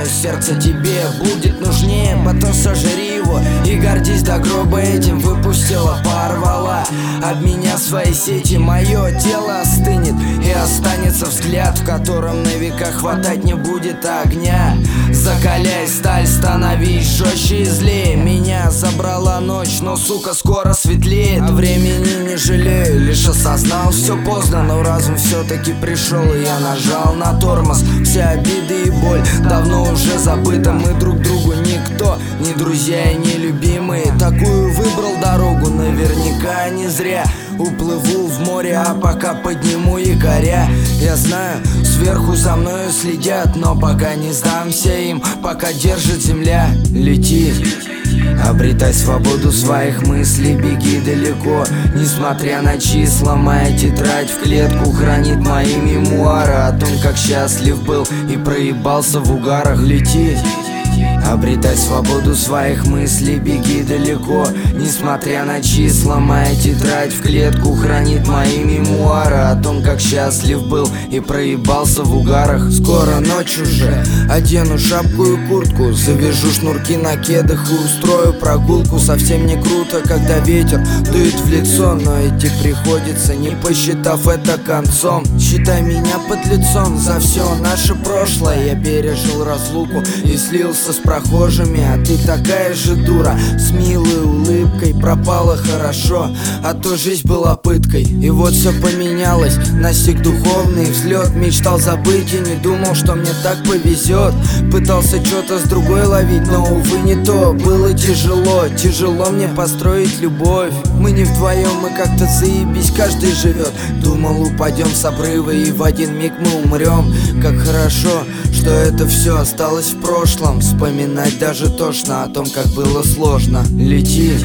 мое сердце тебе будет нужнее. Потом сожри его и гордись до гроба этим. Выпустила, порвала об меня свои сети. Мое тело остынет и останется взгляд, в котором на века хватать не будет огня. Закаляй сталь, становись жестче и злее. Меня забрала ночь, но, сука, скоро светлеет. А времени не жалею, лишь осознал все поздно. Но разум все-таки пришел, и я нажал на тормоз. Все обиды и боль давно уже забыто. Мы друг другу никто, ни друзья и ни любимые. Такую выбрал дорогу, наверняка не зря. Уплыву в море, а пока подниму якоря. Я знаю, сверху за мною следят, но пока не сдамся им, пока держит земля. Лети, обретай свободу своих мыслей, беги далеко. Несмотря на числа, моя тетрадь в клетку хранит мои мемуары о том, как счастлив был и проебался в угарах. Лети, обретай свободу своих мыслей, беги далеко. Несмотря на числа, моя тетрадь в клетку хранит мои мемуары о том, как счастлив был и проебался в угарах. Скоро ночь уже, одену шапку и куртку, завяжу шнурки на кедах и устрою прогулку. Совсем не круто, когда ветер дует в лицо, но идти приходится, не посчитав это концом. Считай меня подлецом за все наше прошлое. Я пережил разлуку и слился с прохожими, а ты такая же дура. С милой улыбкой пропала хорошо, а то жизнь была пыткой. И вот все поменялось, настиг духовный взлет. Мечтал забыть и не думал, что мне так повезет. Пытался что-то с другой ловить, но увы не то. Было тяжело, тяжело мне построить любовь. Мы не вдвоем, мы как-то заебись, каждый живет. Думал, упадем с обрыва и в один миг мы умрем. Как хорошо, что это все осталось в прошлом. Вспоминать даже тошно о том, как было сложно. Лети,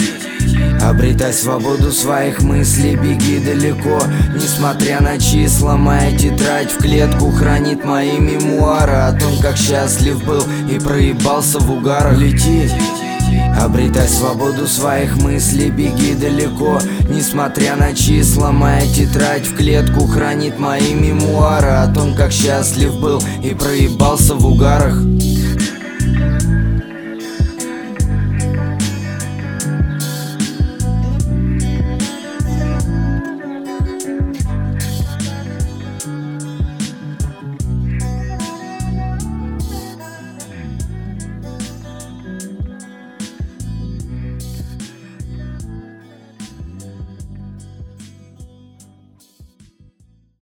обретай свободу своих мыслей, беги далеко. Несмотря на числа, моя тетрадь в клетку хранит мои мемуары о том, как счастлив был и проебался в угарах. Лети, обретай свободу своих мыслей, беги далеко. Несмотря на числа, моя тетрадь в клетку хранит мои мемуары о том, как счастлив был и проебался в угарах.